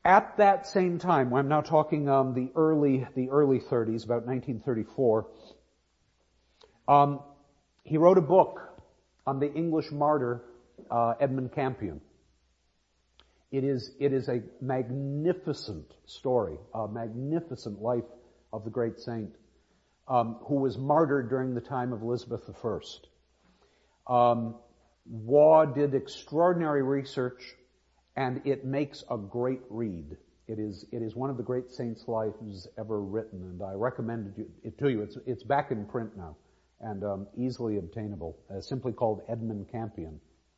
At that same time, I'm now talking the early 30s, about 1934, he wrote a book on the English martyr Edmund Campion. It is a magnificent story, a magnificent life of the great saint, who was martyred during the time of Elizabeth I. Waugh did extraordinary research, and it makes a great read. It is one of the great saints' lives ever written, and I recommend it to you. It's back in print now, and easily obtainable, simply called Edmund Campion.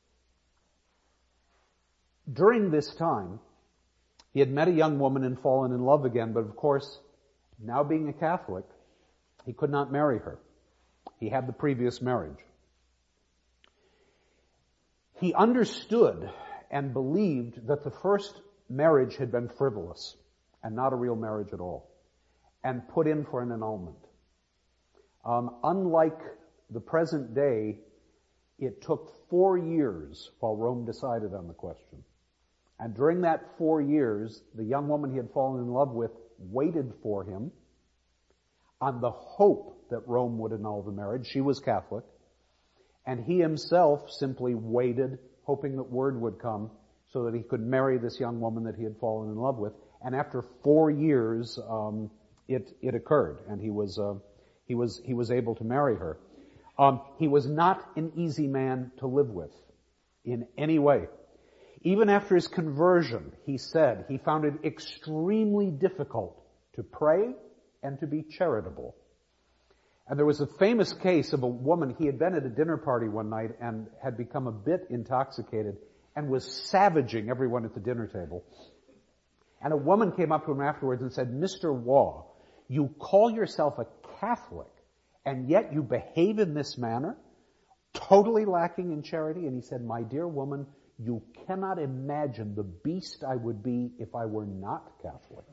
During this time, he had met a young woman and fallen in love again, but of course, now being a Catholic, he could not marry her. He had the previous marriage. He understood and believed that the first marriage had been frivolous and not a real marriage at all, and put in for an annulment. Unlike the present day, it took 4 years while Rome decided on the question. And during that 4 years, the young woman he had fallen in love with waited for him on the hope that Rome would annul the marriage. She was Catholic. And he himself simply waited, hoping that word would come so that he could marry this young woman that he had fallen in love with. And after 4 years, it occurred, and he was able to marry her. He was not an easy man to live with in any way. Even after his conversion, he said he found it extremely difficult to pray and to be charitable. And there was a famous case of a woman. He had been at a dinner party one night and had become a bit intoxicated and was savaging everyone at the dinner table. And a woman came up to him afterwards and said, "Mr. Waugh, you call yourself a Catholic, and yet you behave in this manner, totally lacking in charity." And he said, "My dear woman, you cannot imagine the beast I would be if I were not Catholic."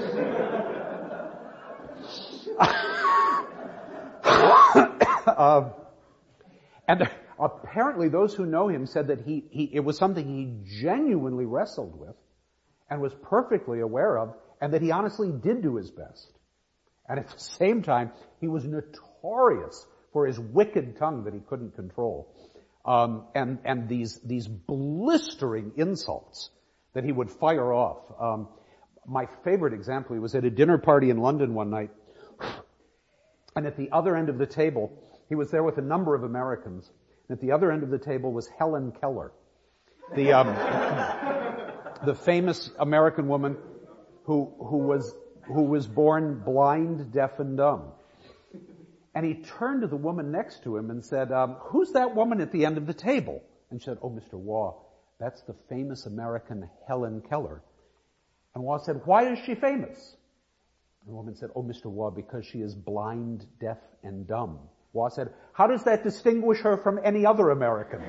And apparently those who know him said that it was something he genuinely wrestled with and was perfectly aware of, and that he honestly did do his best. And at the same time, he was notorious for his wicked tongue that he couldn't control. And these blistering insults that he would fire off. My favorite example, he was at a dinner party in London one night, and at the other end of the table, he was there with a number of Americans, and at the other end of the table was Helen Keller, the famous American woman who was born blind, deaf, and dumb. And he turned to the woman next to him and said, "Who's that woman at the end of the table?" And she said, "Oh, Mr. Waugh, that's the famous American Helen Keller." And Waugh said, "Why is she famous?" And the woman said, "Oh, Mr. Waugh, because she is blind, deaf, and dumb." Waugh said, "How does that distinguish her from any other American?"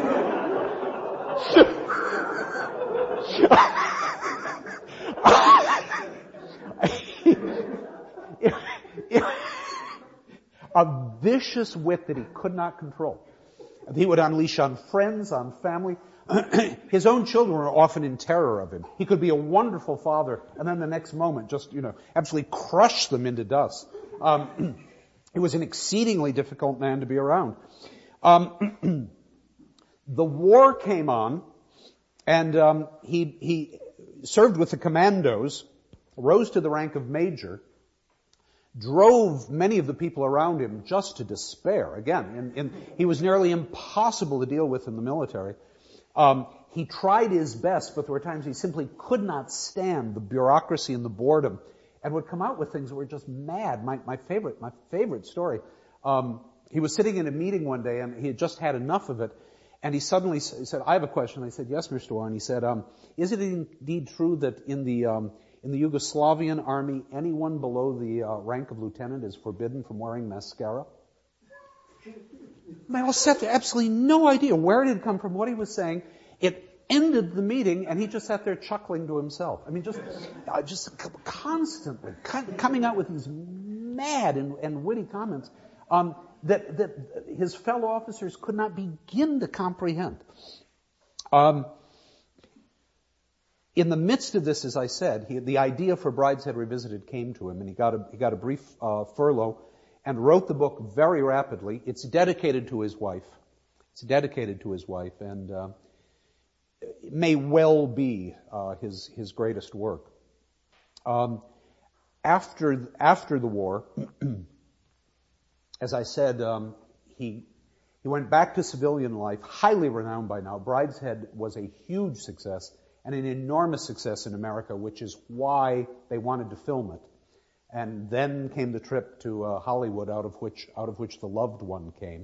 A vicious wit that he could not control. He would unleash on friends, on family. His own children were often in terror of him. He could be a wonderful father, and then the next moment just, absolutely crush them into dust. He was an exceedingly difficult man to be around. The war came on, and he served with the commandos, rose to the rank of major, drove many of the people around him just to despair. Again, he was nearly impossible to deal with in the military. He tried his best, but there were times he simply could not stand the bureaucracy and the boredom, and would come out with things that were just mad. My favorite story. He was sitting in a meeting one day, and he had just had enough of it, and he suddenly said, "I have a question." I said, "Yes, Mr. Waugh." And he said, "Is it indeed true that in the Yugoslavian army, anyone below the rank of lieutenant is forbidden from wearing mascara?" They all sat there, absolutely no idea where it had come from, what he was saying. It ended the meeting, and he just sat there chuckling to himself. I mean, just constantly coming out with these mad and witty comments that his fellow officers could not begin to comprehend. In the midst of this, as I said, the idea for Brideshead Revisited came to him, and he got a brief furlough and wrote the book very rapidly. It's dedicated to his wife. And it may well be his greatest work. After the war, as I said, he went back to civilian life, highly renowned by now. Brideshead was a huge success and an enormous success in America, which is why they wanted to film it. And then came the trip to Hollywood, out of which The Loved One came.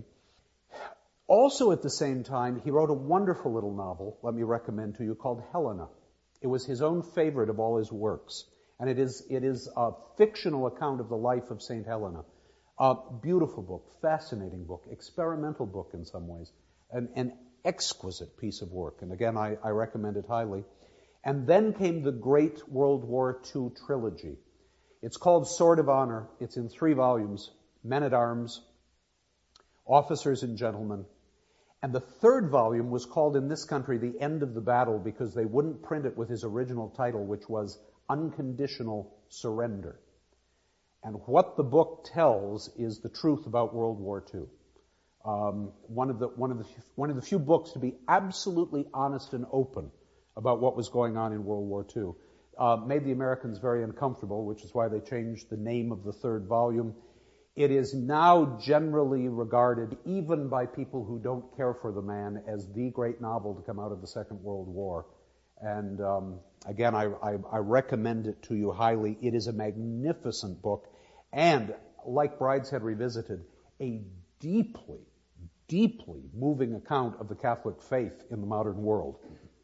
Also at the same time, he wrote a wonderful little novel, let me recommend to you, called Helena. It was his own favorite of all his works. And it is a fictional account of the life of St. Helena. A beautiful book, fascinating book, experimental book in some ways, an exquisite piece of work. And again, I recommend it highly. And then came the great World War II trilogy. It's called Sword of Honor. It's in 3 volumes, Men-at-Arms, Officers and Gentlemen. And the 3rd volume was called in this country The End of the Battle because they wouldn't print it with his original title, which was Unconditional Surrender. And what the book tells is the truth about World War II. One of the few books to be absolutely honest and open about what was going on in World War II. Made the Americans very uncomfortable, which is why they changed the name of the 3rd volume. It is now generally regarded, even by people who don't care for the man, as the great novel to come out of the Second World War. And again, I recommend it to you highly. It is a magnificent book, and like Brideshead Revisited, a deeply, deeply moving account of the Catholic faith in the modern world.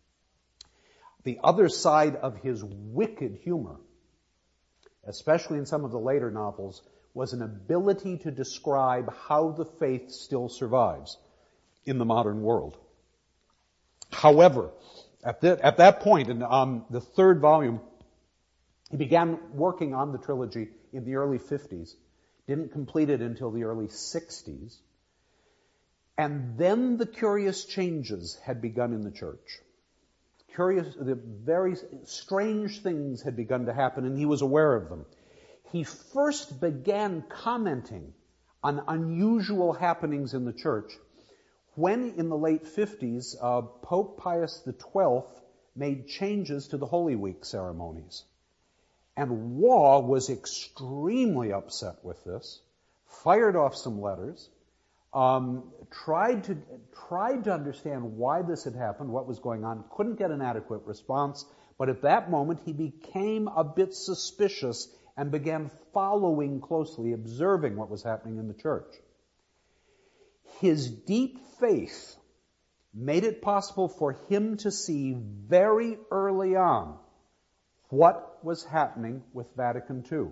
The other side of his wicked humor, especially in some of the later novels, was an ability to describe how the faith still survives in the modern world. However, at that point, in the 3rd volume, he began working on the trilogy in the early 50s, didn't complete it until the early 60s, and then the curious changes had begun in the church. The very strange things had begun to happen, and he was aware of them. He first began commenting on unusual happenings in the church when, in the late 50s, Pope Pius XII made changes to the Holy Week ceremonies. And Waugh was extremely upset with this, fired off some letters, tried to understand why this had happened, what was going on, couldn't get an adequate response, but at that moment he became a bit suspicious and began following closely, observing what was happening in the church. His deep faith made it possible for him to see very early on what was happening with Vatican II.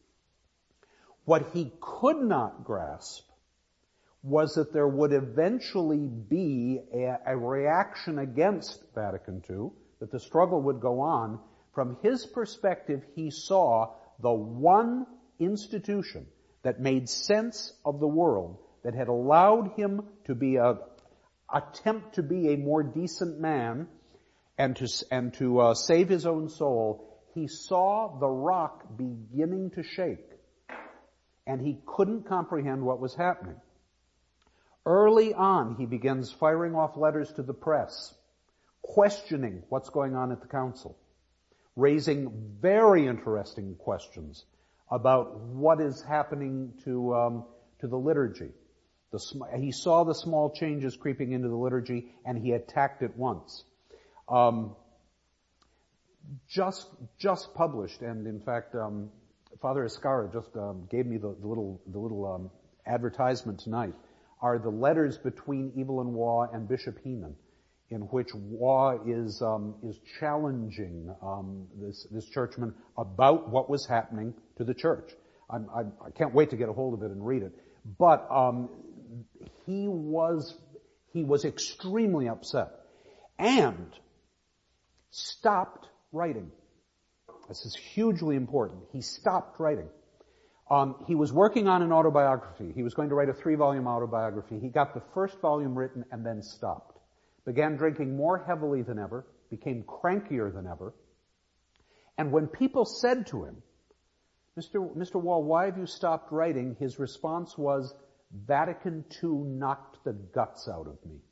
What he could not grasp was that there would eventually be a reaction against Vatican II, that the struggle would go on. From his perspective, he saw the one institution that made sense of the world, that had allowed him to attempt to be a more decent man and to save his own soul. He saw the rock beginning to shake, and he couldn't comprehend what was happening. Early on, he begins firing off letters to the press, questioning what's going on at the council, raising very interesting questions about what is happening to the liturgy. He saw the small changes creeping into the liturgy, and he attacked it once. Just published, and in fact, Father Escarra just gave me the little advertisement tonight, are the letters between Evelyn Waugh and Bishop Heenan, in which Waugh is challenging this churchman about what was happening to the church. I can't wait to get a hold of it and read it. But he was extremely upset and stopped writing. This is hugely important. He stopped writing. He was working on an autobiography. He was going to write a 3-volume autobiography. He got the first volume written and then stopped. Began drinking more heavily than ever, became crankier than ever, And when people said to him, Mr. Wall, why have you stopped writing? His response was, Vatican II knocked the guts out of me.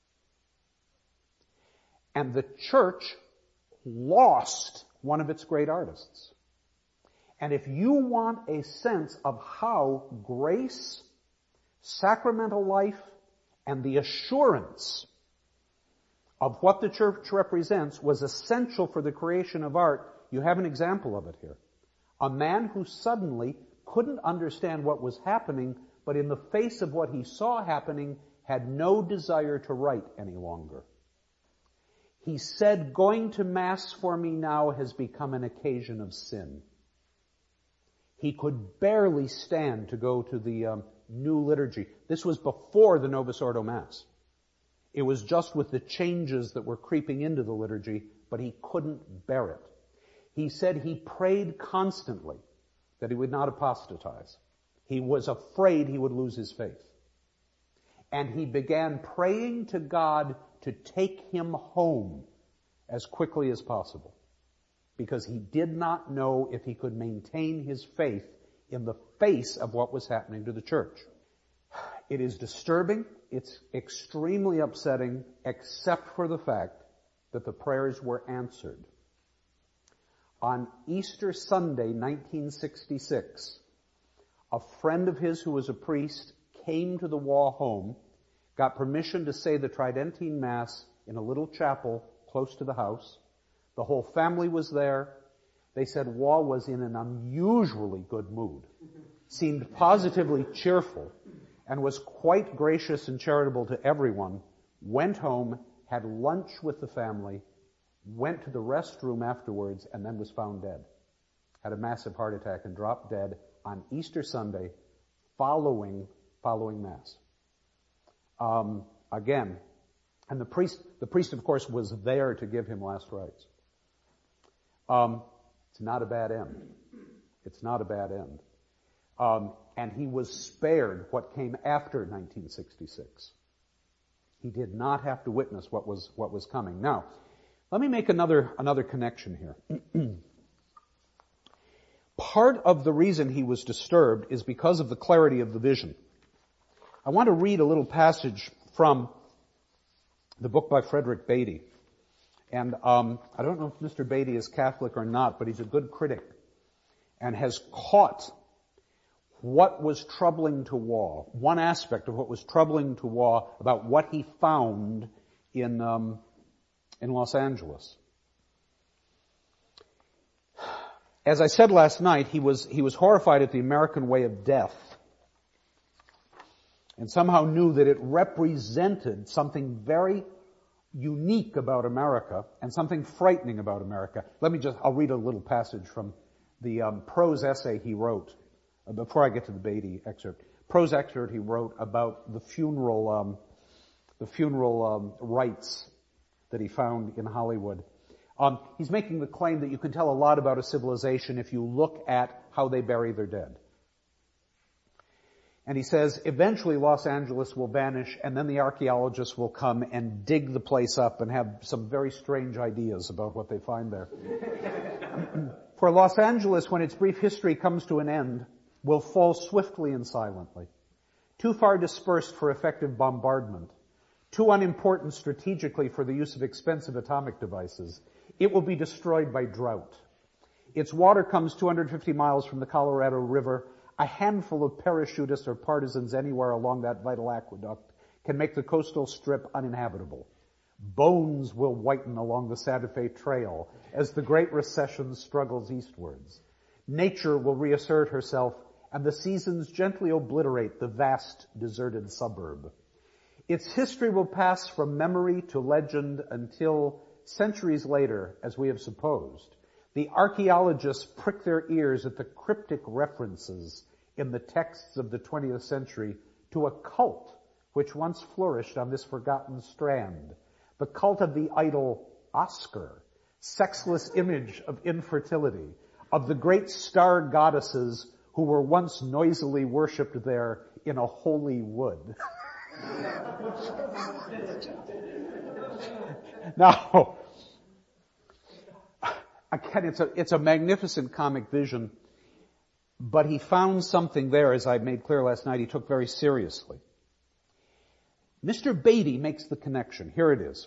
And the church lost one of its great artists. And if you want a sense of how grace, sacramental life, and the assurance of what the church represents was essential for the creation of art, you have an example of it here. A man who suddenly couldn't understand what was happening, but in the face of what he saw happening, had no desire to write any longer. He said, going to Mass for me now has become an occasion of sin. He could barely stand to go to the new liturgy. This was before the Novus Ordo Mass. It was just with the changes that were creeping into the liturgy, but he couldn't bear it. He said he prayed constantly that he would not apostatize. He was afraid he would lose his faith. And he began praying to God to take him home as quickly as possible, because he did not know if he could maintain his faith in the face of what was happening to the church. It is disturbing. It's extremely upsetting, except for the fact that the prayers were answered. On Easter Sunday, 1966, a friend of his who was a priest came to the Waugh home, got permission to say the Tridentine Mass in a little chapel close to the house. The whole family was there. They said Waugh was in an unusually good mood, seemed positively cheerful, and was quite gracious and charitable to everyone, went home, had lunch with the family, went to the restroom afterwards, and then was found dead. Had a massive heart attack and dropped dead on Easter Sunday following Mass. Again, and the priest of course was there to give him last rites. It's not a bad end. It's not a bad end. And he was spared what came after 1966. He did not have to witness what was coming. Now, let me make another connection here. Part of the reason he was disturbed is because of the clarity of the vision. I want to read a little passage from the book by Frederick Beatty. And I don't know if Mr. Beatty is Catholic or not, but he's a good critic and has caught what was troubling to Waugh, one aspect of what was troubling to Waugh about what he found in Los Angeles. As I said last night, he was horrified at the American way of death, and somehow knew that it represented something very unique about America and something frightening about America. I'll read a little passage from the prose essay he wrote before I get to the Beatty excerpt. Prose excerpt he wrote about the funeral rites that he found in Hollywood. He's making the claim that you can tell a lot about a civilization if you look at how they bury their dead. And he says, eventually Los Angeles will vanish, and then the archaeologists will come and dig the place up and have some very strange ideas about what they find there. For Los Angeles, when its brief history comes to an end, will fall swiftly and silently, too far dispersed for effective bombardment, too unimportant strategically for the use of expensive atomic devices. It will be destroyed by drought. Its water comes 250 miles from the Colorado River. A handful of parachutists or partisans anywhere along that vital aqueduct can make the coastal strip uninhabitable. Bones will whiten along the Santa Fe Trail as the Great Recession struggles eastwards. Nature will reassert herself, and the seasons gently obliterate the vast deserted suburb. Its history will pass from memory to legend until, centuries later, as we have supposed, the archaeologists prick their ears at the cryptic references in the texts of the 20th century to a cult which once flourished on this forgotten strand, the cult of the idol Oscar, sexless image of infertility, of the great star goddesses who were once noisily worshipped there in a holy wood. Now, again, it's a magnificent comic vision, but he found something there, as I made clear last night, he took very seriously. Mr. Beatty makes the connection. Here it is.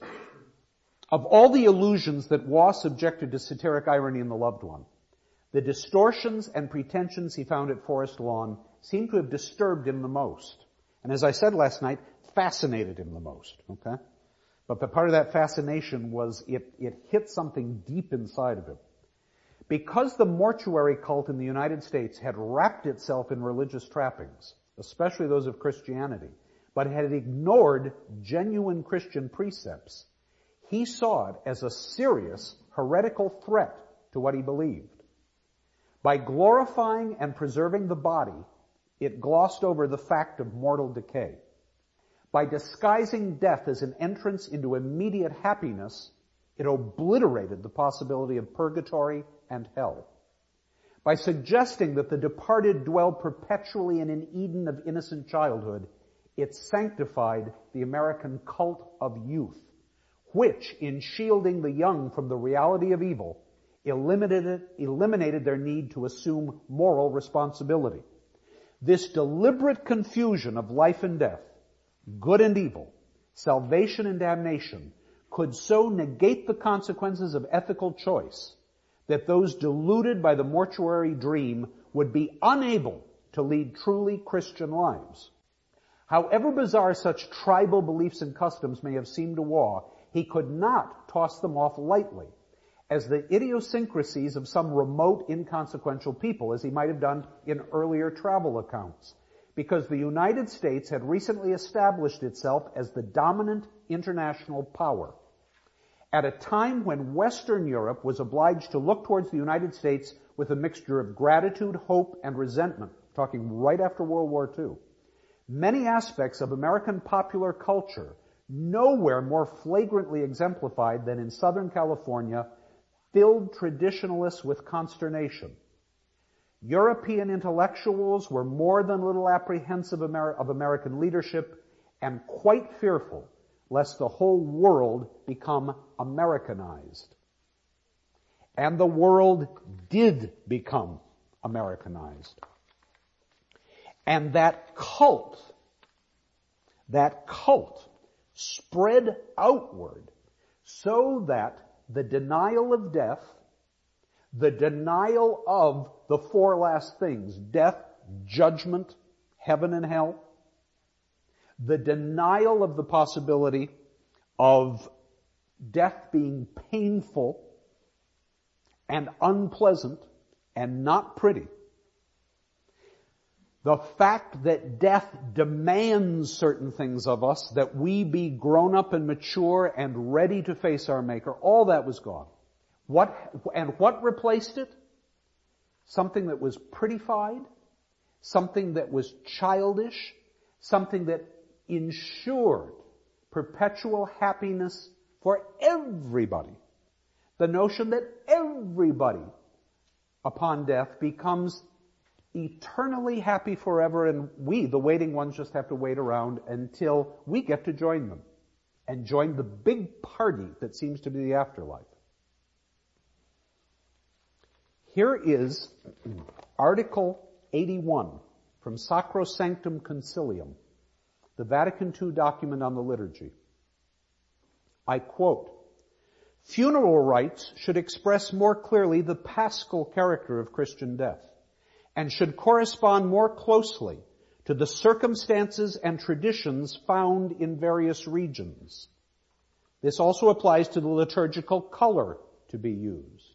Of all the illusions that Waugh subjected to satiric irony in The Loved One, the distortions and pretensions he found at Forest Lawn seem to have disturbed him the most. And as I said last night, fascinated him the most, okay? But the part of that fascination was it hit something deep inside of him. Because the mortuary cult in the United States had wrapped itself in religious trappings, especially those of Christianity, but had ignored genuine Christian precepts, he saw it as a serious heretical threat to what he believed. By glorifying and preserving the body, it glossed over the fact of mortal decay. By disguising death as an entrance into immediate happiness, it obliterated the possibility of purgatory and hell. By suggesting that the departed dwell perpetually in an Eden of innocent childhood, it sanctified the American cult of youth, which, in shielding the young from the reality of evil, eliminated their need to assume moral responsibility. This deliberate confusion of life and death, good and evil, salvation and damnation, could so negate the consequences of ethical choice that those deluded by the mortuary dream would be unable to lead truly Christian lives. However bizarre such tribal beliefs and customs may have seemed to Waugh, he could not toss them off lightly as the idiosyncrasies of some remote, inconsequential people, as he might have done in earlier travel accounts, because the United States had recently established itself as the dominant international power. At a time when Western Europe was obliged to look towards the United States with a mixture of gratitude, hope, and resentment, talking right after World War II, many aspects of American popular culture, nowhere more flagrantly exemplified than in Southern California, filled traditionalists with consternation. European intellectuals were more than a little apprehensive of American leadership and quite fearful lest the whole world become Americanized. And the world did become Americanized. And that cult spread outward so that the denial of death, the denial of the four last things, death, judgment, heaven and hell, the denial of the possibility of death being painful and unpleasant and not pretty, the fact that death demands certain things of us, that we be grown up and mature and ready to face our Maker, all that was gone. What replaced it? Something that was prettified, something that was childish, something that ensured perpetual happiness for everybody. The notion that everybody upon death becomes eternally happy forever, and we, the waiting ones, just have to wait around until we get to join them and join the big party that seems to be the afterlife. Here is Article 81 from Sacrosanctum Concilium, the Vatican II document on the liturgy. I quote, "Funeral rites should express more clearly the paschal character of Christian death, and should correspond more closely to the circumstances and traditions found in various regions. This also applies to the liturgical color to be used."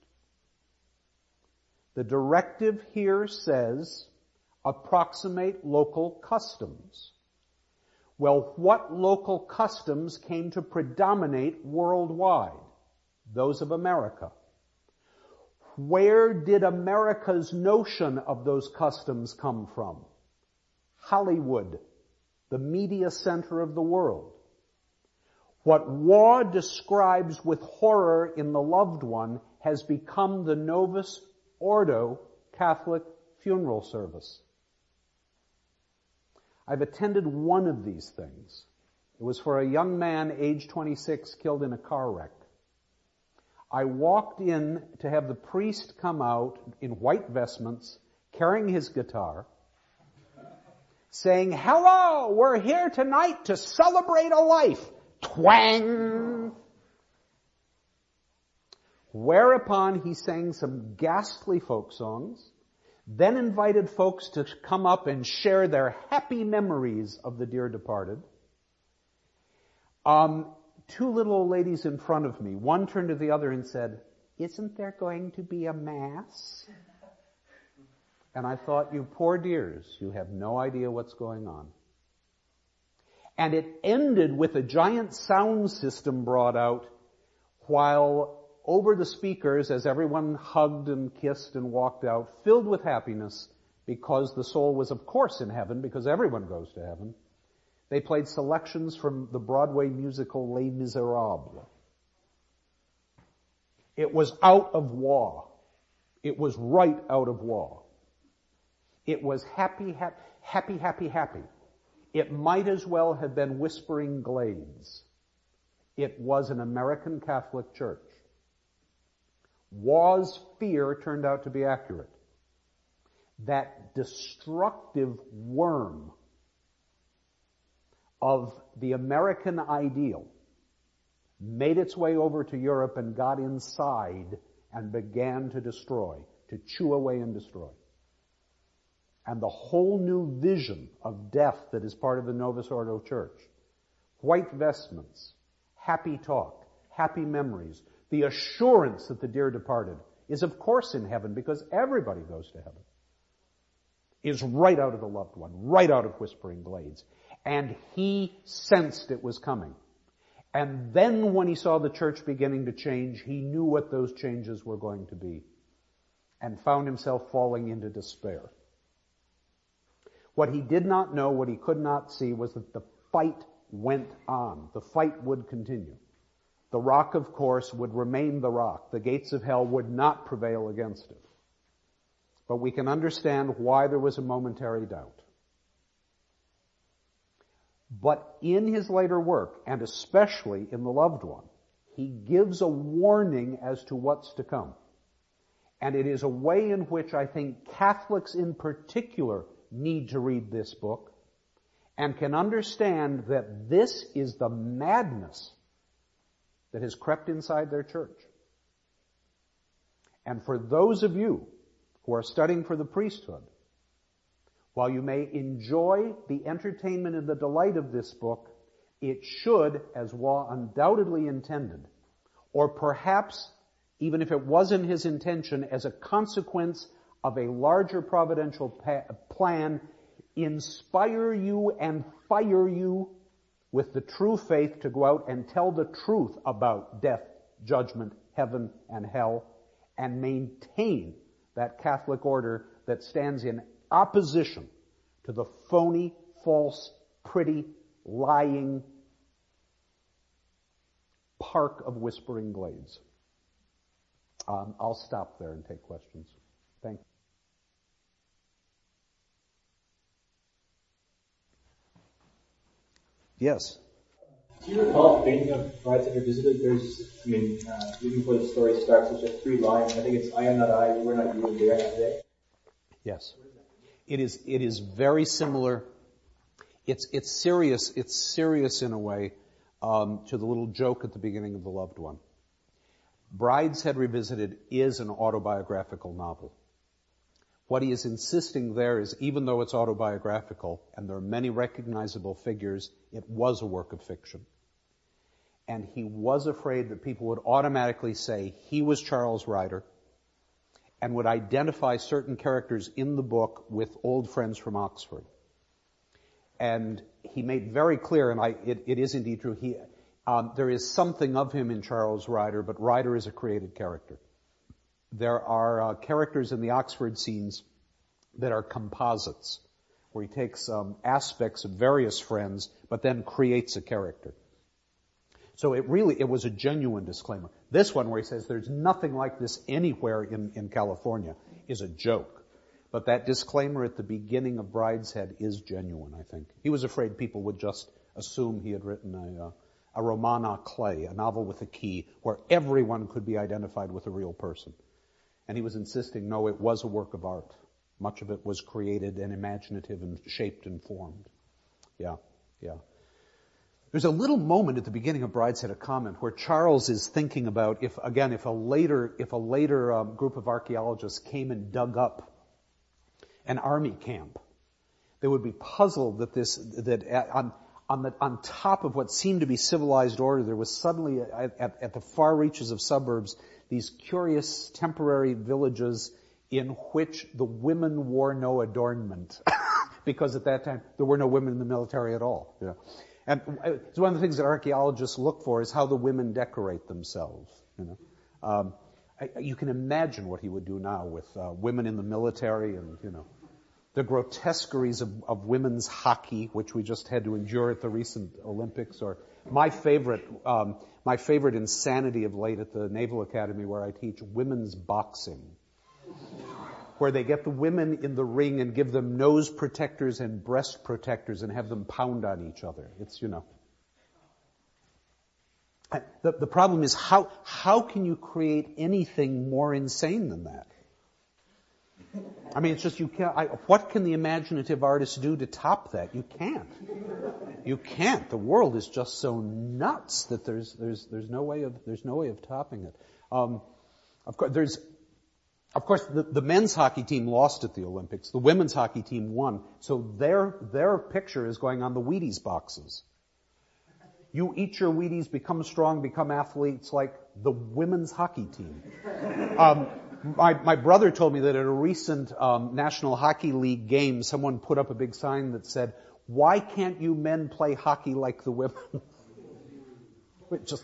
The directive here says, approximate local customs. Well, what local customs came to predominate worldwide? Those of America. Where did America's notion of those customs come from? Hollywood, the media center of the world. What Waugh describes with horror in The Loved One has become the Novus Ordo Catholic funeral service. I've attended one of these things. It was for a young man, age 26, killed in a car wreck. I walked in to have the priest come out in white vestments, carrying his guitar, saying, "Hello, we're here tonight to celebrate a life." Twang! Whereupon he sang some ghastly folk songs, then invited folks to come up and share their happy memories of the dear departed. Two little old ladies in front of me, one turned to the other and said, "Isn't there going to be a mass?" And I thought, you poor dears, you have no idea what's going on. And it ended with a giant sound system brought out, while over the speakers, as everyone hugged and kissed and walked out, filled with happiness, because the soul was of course in heaven, because everyone goes to heaven, they played selections from the Broadway musical Les Miserables. It was out of Waugh. It was right out of Waugh. It was happy, happy, happy, happy. It might as well have been Whispering Glades. It was an American Catholic church. Waugh's fear turned out to be accurate. That destructive worm of the American ideal made its way over to Europe and got inside and began to destroy, to chew away and destroy. And the whole new vision of death that is part of the Novus Ordo Church, white vestments, happy talk, happy memories, the assurance that the dear departed is of course in heaven because everybody goes to heaven, is right out of the loved one, right out of Whispering Glades. And he sensed it was coming. And then when he saw the church beginning to change, he knew what those changes were going to be and found himself falling into despair. What he did not know, what he could not see, was that the fight went on. The fight would continue. The rock, of course, would remain the rock. The gates of hell would not prevail against it. But we can understand why there was a momentary doubt. But in his later work, and especially in The Loved One, he gives a warning as to what's to come. And it is a way in which I think Catholics in particular need to read this book and can understand that this is the madness that has crept inside their church. And for those of you who are studying for the priesthood, while you may enjoy the entertainment and the delight of this book, it should, as Waugh undoubtedly intended, or perhaps, even if it wasn't his intention, as a consequence of a larger providential plan, inspire you and fire you with the true faith to go out and tell the truth about death, judgment, heaven, and hell, and maintain that Catholic order that stands in opposition to the phony, false, pretty, lying park of Whispering Glades. I'll stop there and take questions. Thank you. Yes. Do you recall the painting of Brideshead Revisited? There's, even before the story starts, there's just 3 lines. I think it's, "I am not I, you are not you, and they are not they." Yes. It is very similar. It's serious in a way, to the little joke at the beginning of The Loved One. Brideshead Revisited is an autobiographical novel. What he is insisting there is, even though it's autobiographical, and there are many recognizable figures, it was a work of fiction. And he was afraid that people would automatically say he was Charles Ryder, and would identify certain characters in the book with old friends from Oxford. And he made very clear, and it is indeed true, there is something of him in Charles Ryder, but Ryder is a created character. There are characters in the Oxford scenes that are composites, where he takes aspects of various friends, but then creates a character. So it was a genuine disclaimer. This one, where he says there's nothing like this anywhere in California, is a joke. But that disclaimer at the beginning of Brideshead is genuine, I think. He was afraid people would just assume he had written a roman à clé, a novel with a key, where everyone could be identified with a real person. And he was insisting, no, it was a work of art. Much of it was created and imaginative and shaped and formed. Yeah. There's a little moment at the beginning of Brideshead, a comment, where Charles is thinking about if a later group of archaeologists came and dug up an army camp, they would be puzzled that on top of what seemed to be civilized order, there was suddenly at the far reaches of suburbs these curious temporary villages in which the women wore no adornment, because at that time there were no women in the military at all. Yeah. And it's one of the things that archaeologists look for is how the women decorate themselves. You can imagine what he would do now with women in the military and, the grotesqueries of women's hockey, which we just had to endure at the recent Olympics, or my favorite insanity of late at the Naval Academy where I teach, women's boxing, where they get the women in the ring and give them nose protectors and breast protectors and have them pound on each other. It's, The problem is how can you create anything more insane than that? I mean, it's just you can't. What can the imaginative artist do to top that? You can't. You can't. The world is just so nuts that there's no way of topping it. Of course, the men's hockey team lost at the Olympics. The women's hockey team won. So their picture is going on the Wheaties boxes. You eat your Wheaties, become strong, become athletes like the women's hockey team. My brother told me that at a recent National Hockey League game, someone put up a big sign that said, "Why can't you men play hockey like the women?" Just,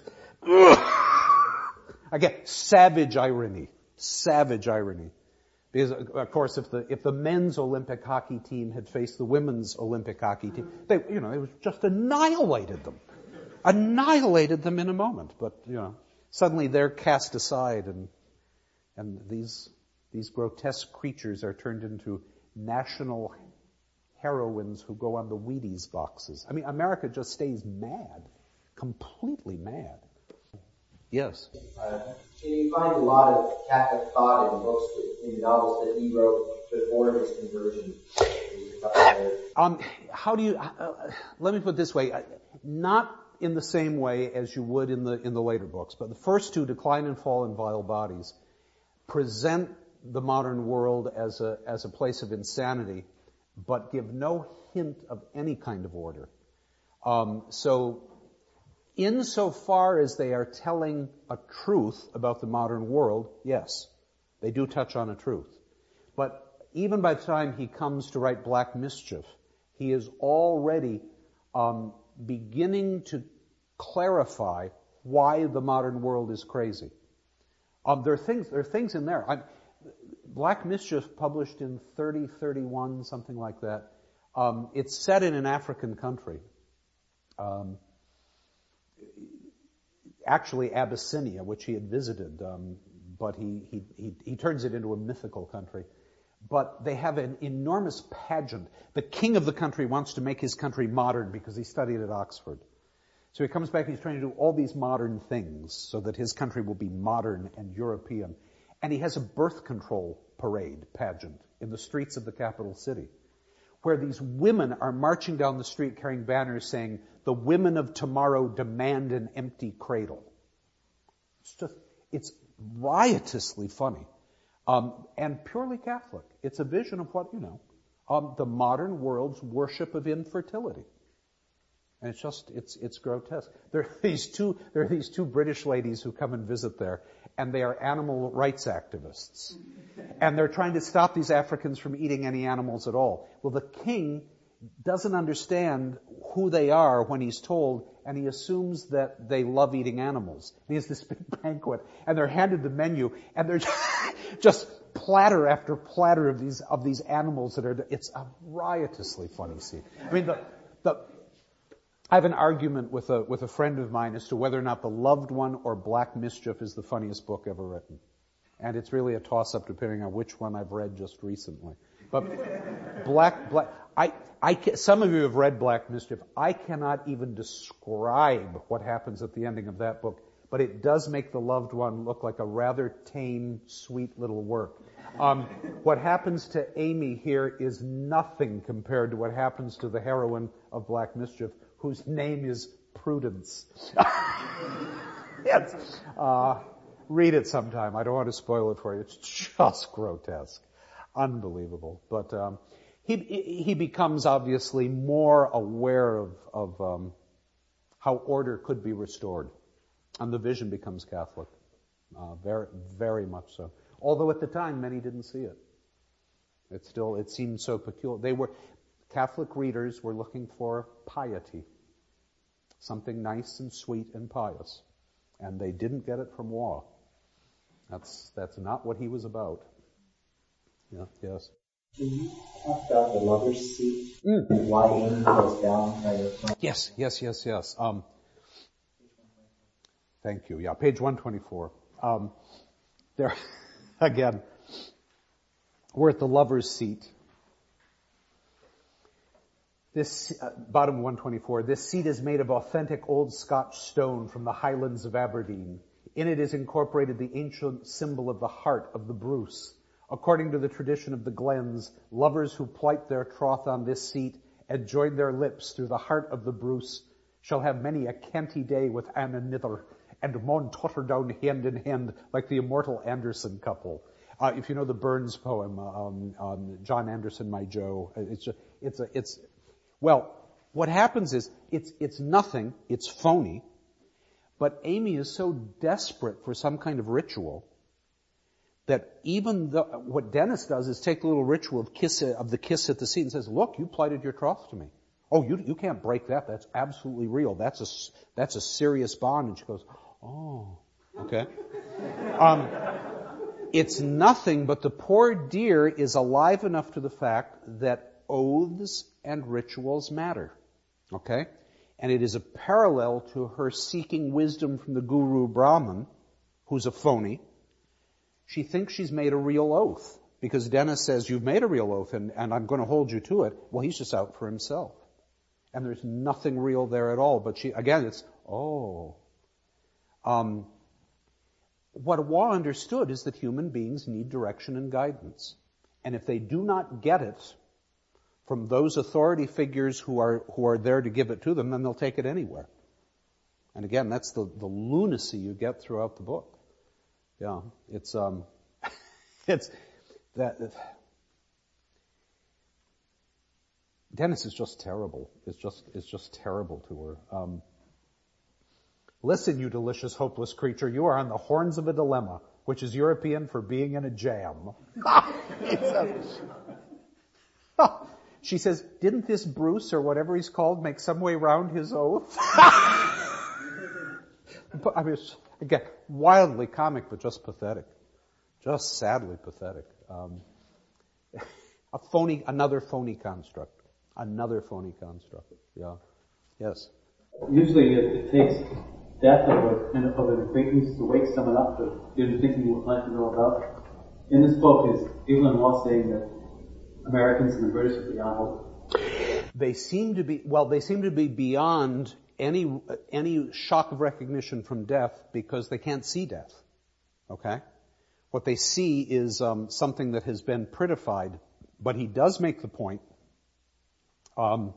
again, savage irony. Because, of course, if the men's Olympic hockey team had faced the women's Olympic hockey team, they just annihilated them in a moment. But, suddenly they're cast aside and these grotesque creatures are turned into national heroines who go on the Wheaties boxes. I mean, America just stays mad, completely mad. Yes. You find a lot of Catholic thought in books, in the novels that he wrote before his conversion. Let me put it this way: not in the same way as you would in the later books, but the first two, Decline and Fall and Vile Bodies, present the modern world as a place of insanity, but give no hint of any kind of order. So, insofar as they are telling a truth about the modern world, yes, they do touch on a truth. But even by the time he comes to write Black Mischief, he is already beginning to clarify why the modern world is crazy. There are things in there. Black Mischief, published in 31, something like that. It's set in an African country. Actually Abyssinia, which he had visited, but he turns it into a mythical country. But they have an enormous pageant. The king of the country wants to make his country modern because he studied at Oxford. So he comes back and he's trying to do all these modern things so that his country will be modern and European. And he has a birth control pageant in the streets of the capital city, where these women are marching down the street carrying banners saying, "The women of tomorrow demand an empty cradle." It's riotously funny. And purely Catholic. It's a vision of what, the modern world's worship of infertility. And it's grotesque. There are these two British ladies who come and visit there, and they are animal rights activists. And they're trying to stop these Africans from eating any animals at all. Well, the king doesn't understand who they are when he's told, and he assumes that they love eating animals. And he has this big banquet, and they're handed the menu, and they're just platter after platter of these animals it's a riotously funny scene. I mean, I have an argument with a friend of mine as to whether or not The Loved One or Black Mischief is the funniest book ever written. And it's really a toss-up depending on which one I've read just recently. But some of you have read Black Mischief. I cannot even describe what happens at the ending of that book, but it does make the loved one look like a rather tame, sweet little work. What happens to Amy here is nothing compared to what happens to the heroine of Black Mischief, whose name is Prudence. Yes. Read it sometime. I don't want to spoil it for you. It's just grotesque. Unbelievable. But he becomes obviously more aware of how order could be restored. And the vision becomes Catholic. Very, very much so. Although at the time, many didn't see it. It seemed so peculiar. Catholic readers were looking for piety. Something nice and sweet and pious. And they didn't get it from Waugh. That's not what he was about. Yeah, yes. Can you talk about the lover's seat and why Amy goes down by your front? Yes. Thank you. Yeah, page 124. There, again, we're at the lover's seat. This, bottom 124, this seat is made of authentic old Scotch stone from the Highlands of Aberdeen. In it is incorporated the ancient symbol of the heart of the Bruce. According to the tradition of the Glens, lovers who plight their troth on this seat and join their lips through the heart of the Bruce shall have many a canty day with Anne and Nither, and maun totter down hand in hand like the immortal Anderson couple. If you know the Burns poem, John Anderson, My Joe, well, what happens is, it's nothing, it's phony, but Amy is so desperate for some kind of ritual that even what Dennis does is take the little ritual of the kiss at the seat and says, look, you plighted your troth to me. Oh, you can't break that. That's absolutely real. That's a serious bond. And she goes, oh, okay. It's nothing, but the poor dear is alive enough to the fact that oaths and rituals matter. Okay? And it is a parallel to her seeking wisdom from the Guru Brahman, who's a phony. She thinks she's made a real oath, because Dennis says, you've made a real oath, and I'm going to hold you to it. Well, he's just out for himself. And there's nothing real there at all. But what Waugh understood is that human beings need direction and guidance. And if they do not get it from those authority figures who are there to give it to them, then they'll take it anywhere. And again, that's the lunacy you get throughout the book. Yeah, it's that. Dennis is just terrible. It's just terrible to her. Listen, you delicious, hopeless creature, you are on the horns of a dilemma, which is European for being in a jam. She says, didn't this Bruce, or whatever he's called, make some way round his oath? I mean, again, wildly comic, but just pathetic. Just sadly pathetic. Another phony construct. Yeah. Yes. Usually it takes death of an acquaintance to wake someone up to get them thinking what life is all about. In this book, is Evelyn Waugh saying that Americans and the British are beyond hope? They seem to be beyond any shock of recognition from death because they can't see death. Okay? What they see is something that has been prettified, but he does make the point. I'm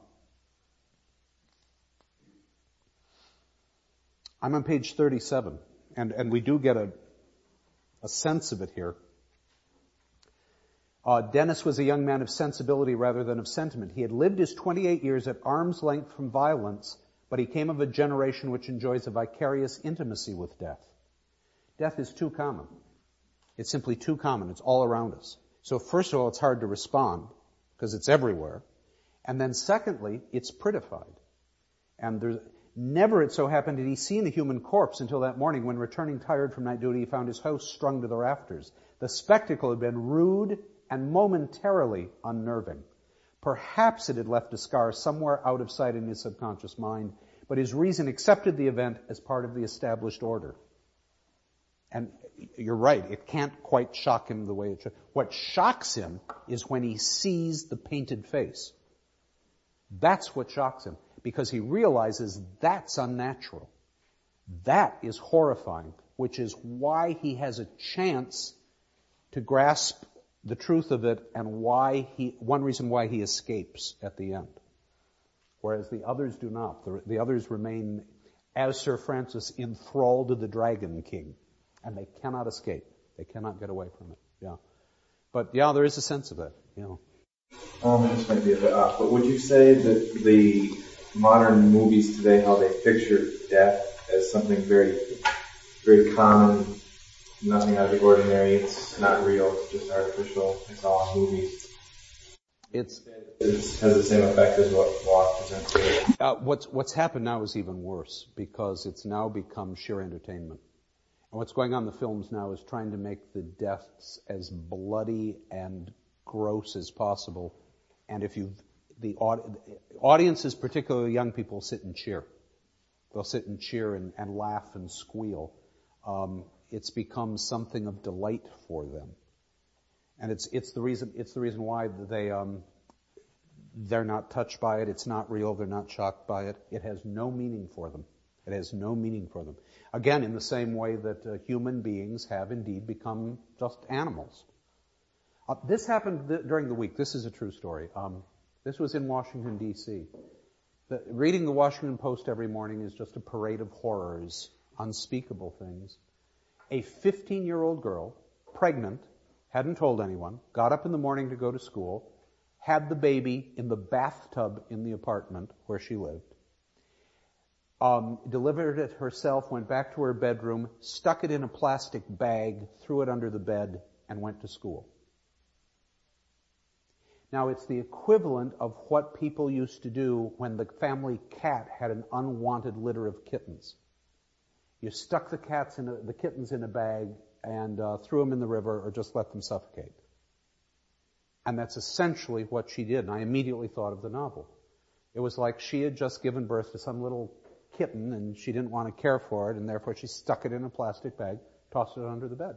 on page 37, and we do get a sense of it here. Dennis was a young man of sensibility rather than of sentiment. He had lived his 28 years at arm's length from violence, but he came of a generation which enjoys a vicarious intimacy with death. Death is too common. It's simply too common. It's all around us. So first of all, it's hard to respond because it's everywhere. And then secondly, it's prettified. And never it so happened did he see a human corpse until that morning when, returning tired from night duty, he found his house strung to the rafters. The spectacle had been rude and momentarily unnerving. Perhaps it had left a scar somewhere out of sight in his subconscious mind, but his reason accepted the event as part of the established order. And you're right, it can't quite shock him the way it should. What shocks him is when he sees the painted face. That's what shocks him, because he realizes that's unnatural. That is horrifying, which is why he has a chance to grasp the truth of it, and one reason why he escapes at the end. Whereas the others do not. The others remain, as Sir Francis, enthralled to the Dragon King. And they cannot escape. They cannot get away from it. Yeah. But yeah, there is a sense of it. Yeah. This might be a bit off, but would you say that the modern movies today, how they picture death as something very, very common, nothing out of the ordinary, it's not real, it's just artificial, it's all in movies? It has the same effect as what Waugh presented. What's happened now is even worse, because it's now become sheer entertainment. And what's going on in the films now is trying to make the deaths as bloody and gross as possible. And the audiences, particularly young people, sit and cheer. They'll sit and cheer and laugh and squeal. It's become something of delight for them. And it's the reason why they're not touched by it. It's not real. They're not shocked by it. It has no meaning for them. It has no meaning for them. Again, in the same way that human beings have indeed become just animals. This happened during the week. This is a true story. This was in Washington, D.C. Reading the Washington Post every morning is just a parade of horrors, unspeakable things. A 15-year-old girl, pregnant, hadn't told anyone, got up in the morning to go to school, had the baby in the bathtub in the apartment where she lived, delivered it herself, went back to her bedroom, stuck it in a plastic bag, threw it under the bed, and went to school. Now, it's the equivalent of what people used to do when the family cat had an unwanted litter of kittens. You stuck the kittens in a bag and threw them in the river, or just let them suffocate. And that's essentially what she did. And I immediately thought of the novel. It was like she had just given birth to some little kitten, and she didn't want to care for it, and therefore she stuck it in a plastic bag, tossed it under the bed.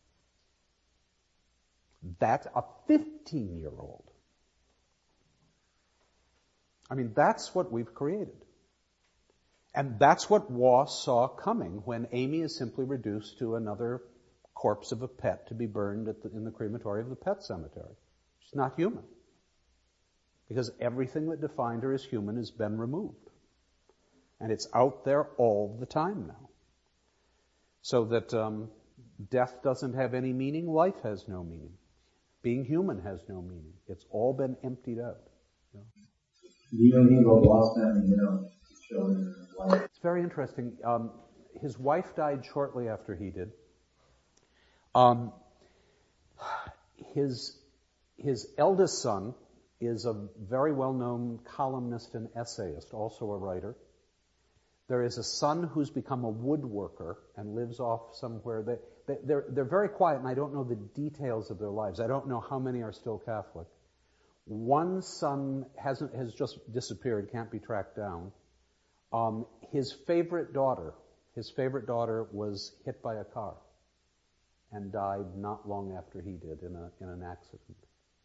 That's a 15-year-old. I mean, that's what we've created. And that's what Waugh saw coming when Amy is simply reduced to another corpse of a pet to be burned in the crematory of the pet cemetery. She's not human. Because everything that defined her as human has been removed. And it's out there all the time now. So that death doesn't have any meaning, life has no meaning. Being human has no meaning. It's all been emptied out. You know? Do you know anything about Waugh's family, children and wife? It's very interesting. His wife died shortly after he did. His eldest son is a very well-known columnist and essayist, also a writer. There is a son who's become a woodworker and lives off somewhere. They're very quiet, and I don't know the details of their lives. I don't know how many are still Catholic. One son has just disappeared, can't be tracked down. His favorite daughter was hit by a car and died not long after he did in an accident.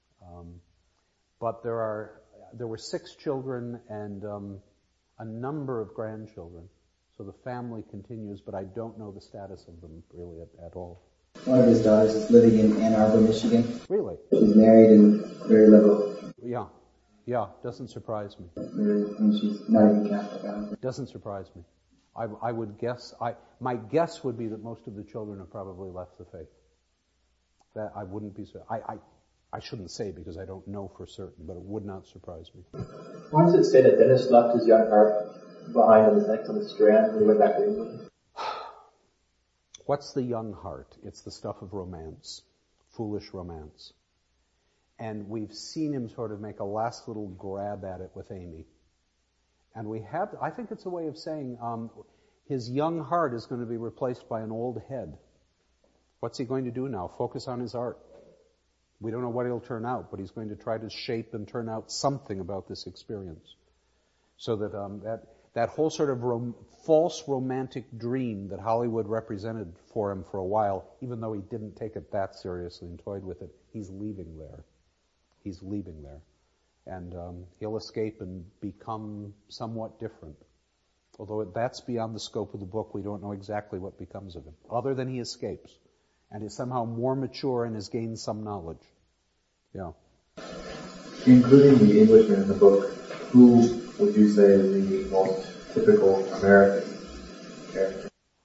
But there were 6 children and a number of grandchildren. So the family continues, but I don't know the status of them really at all. One of his daughters is living in Ann Arbor, Michigan. Really? She's married and very liberal. Yeah, doesn't surprise me. And she's not even Catholic. Doesn't surprise me. I would guess, my guess would be that most of the children have probably left the faith. That I wouldn't be, I shouldn't say because I don't know for certain, but it would not surprise me. Why does it say that Dennis left his young heart behind on the Strand when he went back to England? What's the young heart? It's the stuff of romance, foolish romance. And we've seen him sort of make a last little grab at it with Amy. And I think it's a way of saying his young heart is going to be replaced by an old head. What's he going to do now? Focus on his art. We don't know what he'll turn out, but he's going to try to shape and turn out something about this experience. So that that whole sort of false romantic dream that Hollywood represented for him for a while, even though he didn't take it that seriously and toyed with it, he's leaving there. He's leaving there. And he'll escape and become somewhat different. Although that's beyond the scope of the book, we don't know exactly what becomes of him, other than he escapes and is somehow more mature and has gained some knowledge. Yeah. Including the Englishman in the book, who would you say is the most typical American character?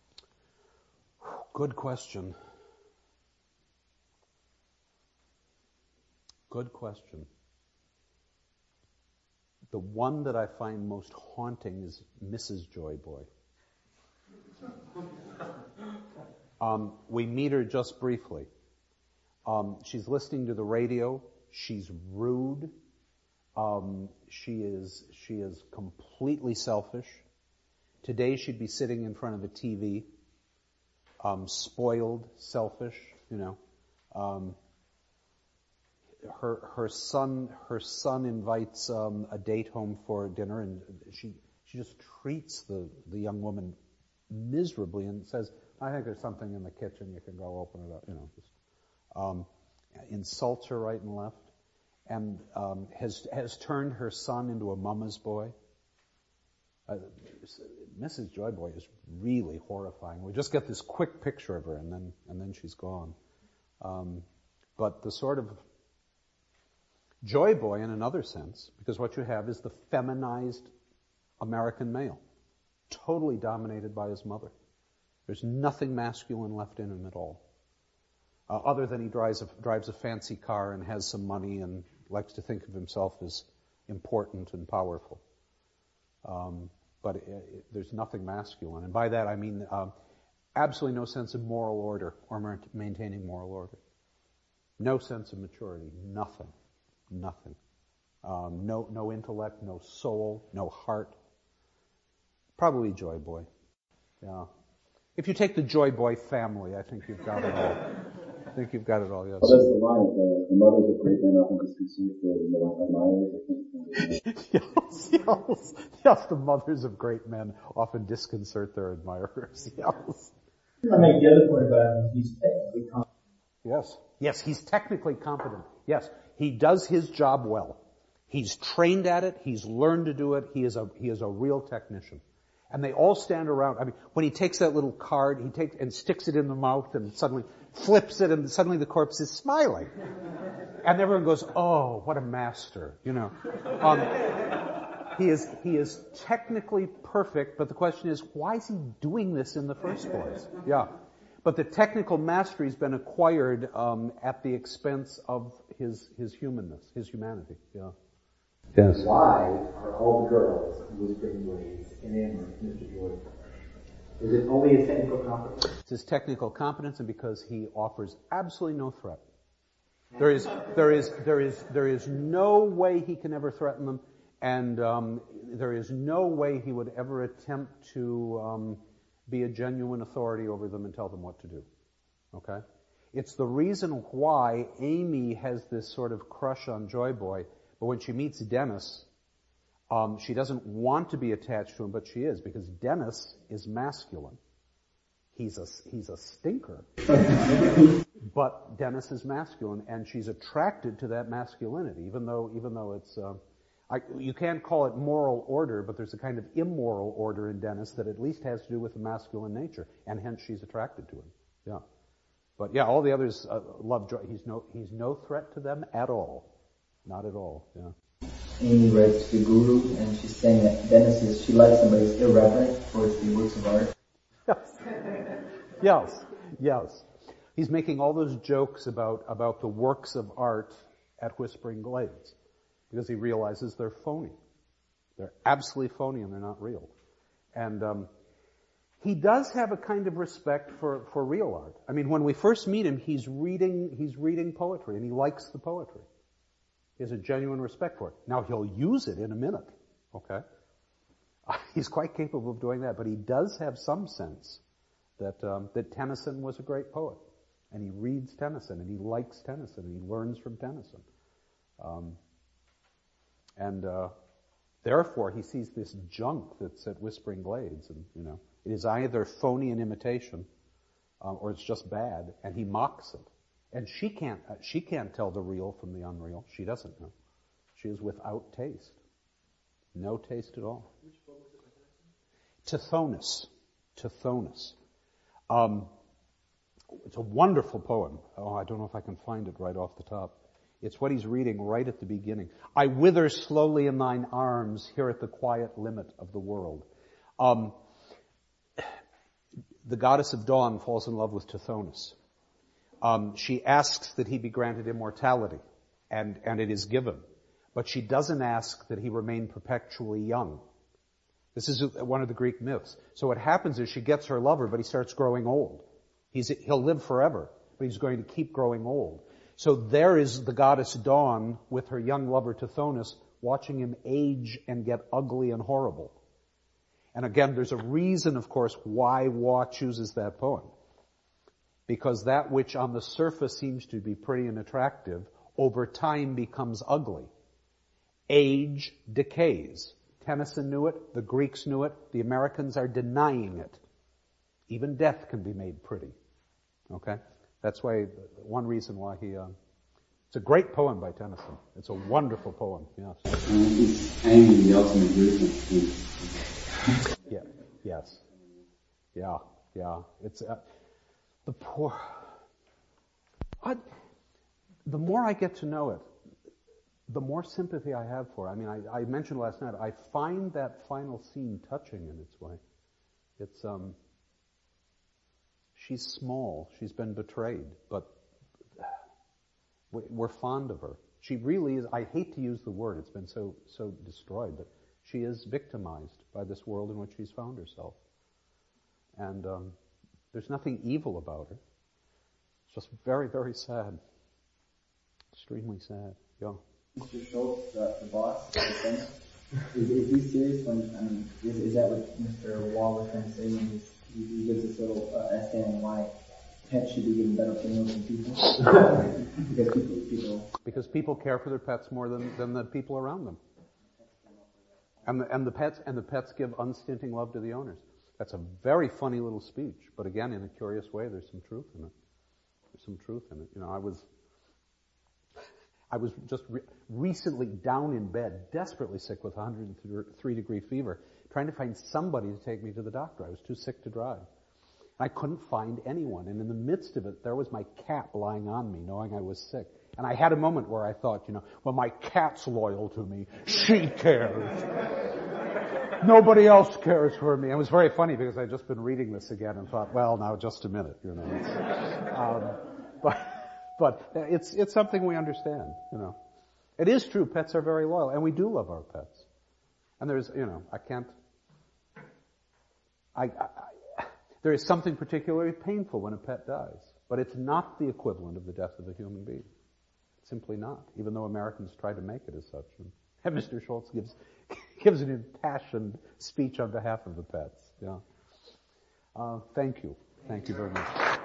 Good question. Good question. The one that I find most haunting is Mrs. Joyboy. We meet her just briefly. She's listening to the radio. She's rude. She is completely selfish. Today she'd be sitting in front of a TV, spoiled, selfish, you know. Her son invites a date home for dinner, and she just treats the young woman miserably and says, "I think there's something in the kitchen. You can go open it up." You know, just insults her right and left, and has turned her son into a mama's boy. Mrs. Joyboy is really horrifying. We just get this quick picture of her, and then she's gone. But the sort of Joyboy in another sense, because what you have is the feminized American male, totally dominated by his mother. There's nothing masculine left in him at all, other than he drives a fancy car and has some money and likes to think of himself as important and powerful. But there's nothing masculine, and by that I mean absolutely no sense of moral order or maintaining moral order, no sense of maturity, nothing. No intellect, no soul, no heart. Probably Joyboy. Yeah. If you take the Joyboy family, I think you've got it all. Yes. Well, that's the line. The mothers of great men often disconcert their admirers. Yes. The mothers of great men often disconcert their admirers. Yes. I make the other point about him. He's technically competent. Yes, he's technically competent. Yes, he does his job well. He's trained at it. He's learned to do it. He is a real technician. And they all stand around. I mean, when he takes that little card, he takes and sticks it in the mouth and suddenly flips it, and suddenly the corpse is smiling. And everyone goes, "Oh, what a master!" You know. He is technically perfect, but the question is, why is he doing this in the first place? Yeah. But the technical mastery has been acquired at the expense of his humanness, his humanity. Yeah. Yes. Why are all the girls in Whispering Blades enamored with Mr. Jordan? Is it only his technical competence? It's his technical competence, and because he offers absolutely no threat. There is no way he can ever threaten them, and there is no way he would ever attempt to be a genuine authority over them and tell them what to do. Okay? It's the reason why Amy has this sort of crush on Joyboy, but when she meets Dennis, she doesn't want to be attached to him, but she is, because Dennis is masculine. He's a stinker. But Dennis is masculine, and she's attracted to that masculinity, even though it's you can't call it moral order, but there's a kind of immoral order in Dennis that at least has to do with the masculine nature, and hence she's attracted to him. Yeah. But yeah, all the others love Joy. He's no threat to them at all. Not at all. Yeah. Amy writes to Guru, and she's saying that Dennis she likes somebody who's irreverent towards the works of art. Yes. He's making all those jokes about the works of art at Whispering Glades because he realizes they're phony. They're absolutely phony and they're not real. And he does have a kind of respect for real art. I mean, when we first meet him, he's reading poetry and he likes the poetry. He has a genuine respect for it. Now he'll use it in a minute. Okay? He's quite capable of doing that, but he does have some sense that Tennyson was a great poet. And he reads Tennyson, and he likes Tennyson, and he learns from Tennyson. And Therefore, he sees this junk that's at Whispering Glades, and it is either phony and imitation, or it's just bad, and he mocks it. And she can't tell the real from the unreal. She doesn't know. She is without taste. No taste at all. Which book was it? Tithonus. Tithonus. It's a wonderful poem. Oh, I don't know if I can find it right off the top. It's what he's reading right at the beginning. I wither slowly in thine arms here at the quiet limit of the world. The goddess of dawn falls in love with Tithonus. She asks that he be granted immortality, and it is given. But she doesn't ask that he remain perpetually young. This is one of the Greek myths. So what happens is she gets her lover, but he starts growing old. He'll live forever, but he's going to keep growing old. So there is the goddess Dawn with her young lover Tithonus, watching him age and get ugly and horrible. And again, there's a reason, of course, why Waugh chooses that poem. Because that which on the surface seems to be pretty and attractive, over time becomes ugly. Age decays. Tennyson knew it, the Greeks knew it, the Americans are denying it. Even death can be made pretty. Okay? That's one reason why it's a great poem by Tennyson. It's a wonderful poem, yes. It's aiming the ultimate wisdom. Yeah, yes. Yeah. It's, the more I get to know it, the more sympathy I have for it. I mean, I mentioned last night, I find that final scene touching in its way. It's, she's small, she's been betrayed, but we're fond of her. She really is, I hate to use the word, it's been so destroyed, but she is victimized by this world in which she's found herself. And there's nothing evil about her. It's just very, very sad. Extremely sad. Yeah. Mr. Schultz, the boss, is he serious when, is that what Mr. Waugh was trying to say when he gives this little essay on why pets should be given better funerals than people? Because people care for their pets more than the people around them. And the pets give unstinting love to the owners. That's a very funny little speech, but again, in a curious way, there's some truth in it. I was just recently down in bed, desperately sick with 103-degree fever, trying to find somebody to take me to the doctor. I was too sick to drive. I couldn't find anyone, and in the midst of it, there was my cat lying on me, knowing I was sick. And I had a moment where I thought, well, my cat's loyal to me. She cares. Nobody else cares for me. It was very funny because I'd just been reading this again and thought, well, now just a minute, But it's something we understand, It is true, pets are very loyal, and we do love our pets. And there's, there is something particularly painful when a pet dies, but it's not the equivalent of the death of a human being. Simply not, even though Americans try to make it as such. And Mr. Schultz gives an impassioned speech on behalf of the pets. Yeah. Thank you. Thank you very much.